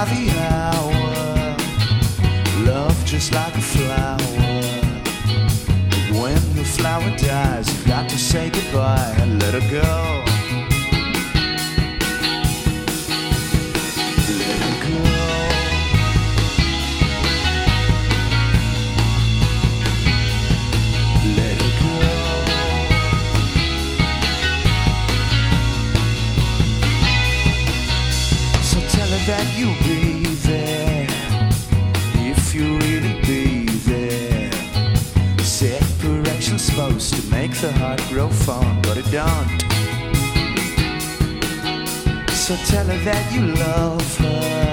by the hour. Love just like a flower. When the flower dies, you've got to say goodbye and let her go. Let her go. Let her go. So tell her that you'll be there if you really be there. Separation's supposed to make the heart grow fond, but it don't. So tell her that you love her